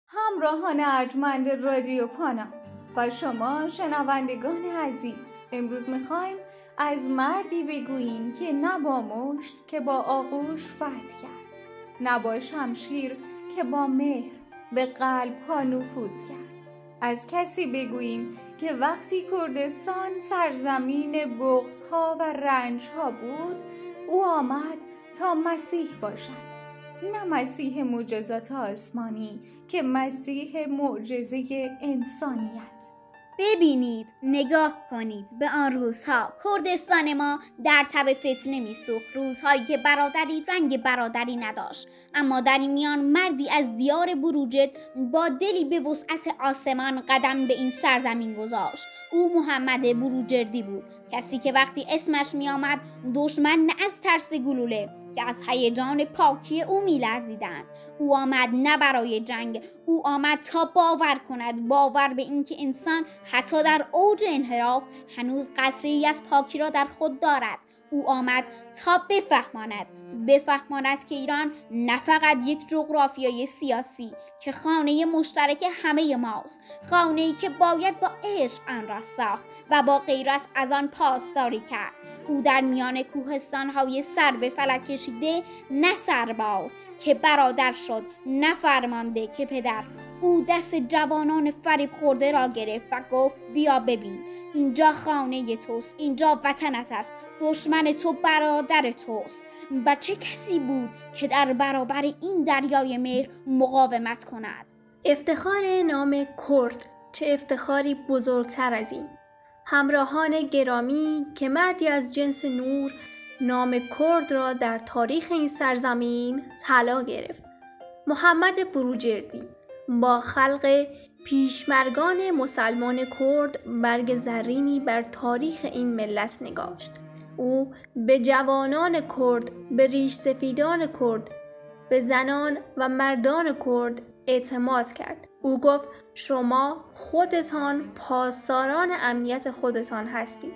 همراهان ارجمند رادیو پانا و شما شنوندگان عزیز، امروز میخوایم از مردی بگوییم که نه با مشت که با آغوش فتح کرد، نه با شمشیر که با مهر به قلب‌ها نفوذ کرد. از کسی بگوییم که وقتی کردستان سرزمین بغض‌ها و رنج‌ها بود، او آمد تا مسیح باشد، نه مسیح معجزات آسمانی که مسیح معجزه انسانیت. ببینید، نگاه کنید به آن روزها. کردستان ما در تب فتنه میسوخت، روزهایی که برادری رنگ برادری نداشت. اما در این میان مردی از دیار بروجرد با دلی به وسعت آسمان قدم به این سرزمین گذاشت. او محمد بروجردی بود، کسی که وقتی اسمش می آمد دشمن نه از ترس گلوله که از هیجان پاکی او می لرزیدند. او آمد نه برای جنگ، او آمد تا باور کند، باور به این که انسان حتی در اوج انحراف هنوز قطره‌ای از پاکی را در خود دارد. او آمد تا بفهماند که ایران نه فقط یک جغرافیای سیاسی که خانه مشترک همه ماست، خانه‌ای که باید با عشق آن را ساخت و با غیرت از آن پاسداری کرد. او در میان کوهستان‌های سر به فلک کشیده نه سرباز که برادر شد، نه فرمانده که پدر. او دست جوانان فریب خورده را گرفت و گفت بیا ببین، اینجا خانه توست، اینجا وطنت است، دشمن تو برادر توست. و چه کسی بود که در برابر این دریای مهر مقاومت کند؟ افتخار نام کرد، چه افتخاری بزرگتر از این. همراهان گرامی، که مردی از جنس نور نام کرد را در تاریخ این سرزمین طلا گرفت. محمد بروجردی با خلق پیشمرگان مسلمان کرد برگ زرینی بر تاریخ این ملت نگاشت. او به جوانان کرد، به ریش سفیدان کرد، به زنان و مردان کرد اعتماد کرد. او گفت شما خودتان پاسداران امنیت خودتان هستید.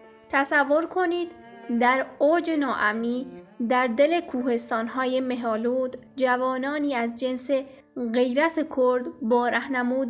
تصور کنید در اوج ناامنی در دل کوهستان‌های مه‌آلود جوانانی از جنس غیرت کرد با راهنمود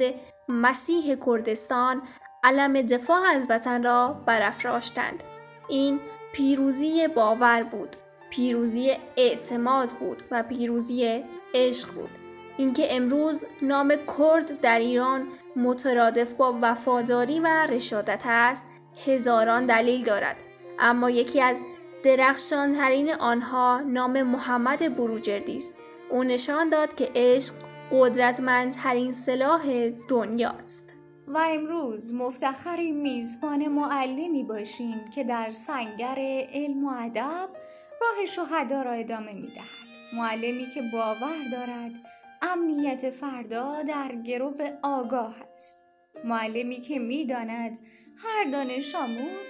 مسیح کردستان علم دفاع از وطن را برافراشتند. این پیروزی باور بود، پیروزی اعتماد بود و پیروزی عشق بود. اینکه امروز نام کرد در ایران مترادف با وفاداری و رشادت است، هزاران دلیل دارد، اما یکی از درخشان‌ترین آنها نام محمد بروجردی است. او نشان داد که عشق قدرتمندترین سلاح دنیاست. و امروز مفتخریم میزبان معلمی باشیم که در سنگر علم و ادب راه شهدا را ادامه می‌دهد. معلمی که باور دارد امنیت فردا در گرو آگاه است. معلمی که می‌داند هر دانش آموز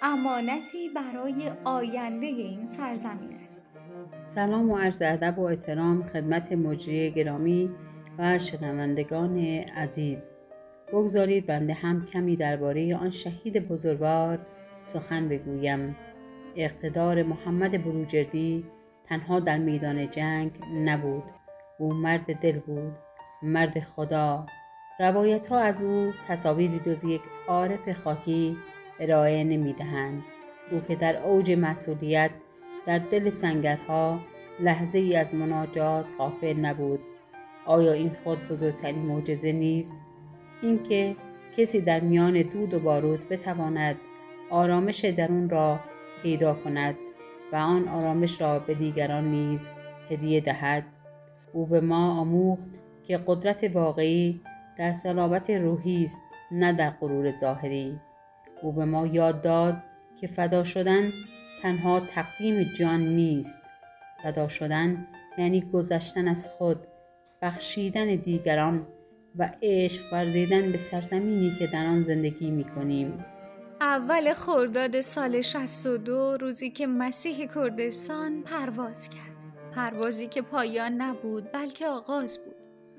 امانتی برای آینده این سرزمین است. سلام و عرض ادب و احترام خدمت مجری گرامی و شنوندگان عزیز. بگذارید بنده هم کمی درباره آن شهید بزرگوار سخن بگویم. اقتدار محمد بروجردی تنها در میدان جنگ نبود. او مرد دل بود، مرد خدا. روایت ها از او تصاویری جز یک عارف خاکی ارائه نمی‌دهند. او که در اوج مسئولیت در دل سنگرها لحظه ای از مناجات غافل نبود. آیا این خود بزرگترین معجزه نیست؟ اینکه کسی در میان دود و بارود بتواند آرامش درون را پیدا کند و آن آرامش را به دیگران نیز هدیه دهد. او به ما آموخت که قدرت واقعی در صلابت روحی است، نه در غرور ظاهری. او به ما یاد داد که فدا شدن تنها تقدیم جان نیست. فدا شدن یعنی گذشتن از خود، بخشیدن دیگران و عشق ورزیدن به سرزمینی که در آن زندگی می‌کنیم. اول خرداد سال 62 روزی که مسیح کردستان پرواز کرد. پروازی که پایان نبود بلکه آغاز بود.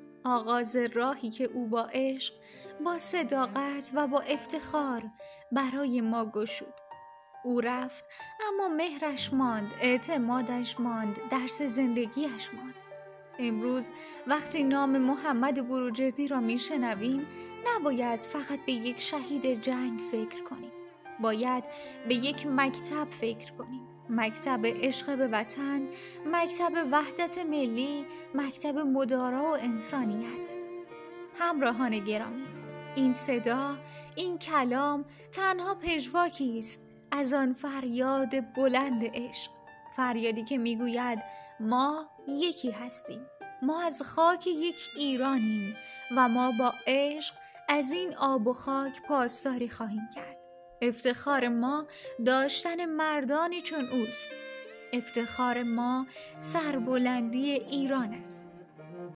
آغاز راهی که او با عشق، با صداقت و با افتخار برای ما گشود. او رفت اما مهرش ماند، اعتمادش ماند، درس زندگیش ماند. امروز وقتی نام محمد بروجردی را میشنویم نباید فقط به یک شهید جنگ فکر کنیم. باید به یک مکتب فکر کنیم. مکتب عشق به وطن، مکتب وحدت ملی، مکتب مدارا و انسانیت. همراهان گرامی، این صدا، این کلام تنها پژواکی است از آن فریاد بلند عشق. فریادی که میگوید ما یکی هستیم. ما از خاک یک ایرانیم و ما با عشق از این آب و خاک پاسداری خواهیم کرد. افتخار ما داشتن مردانی چون اوست. افتخار ما سربلندی ایران است.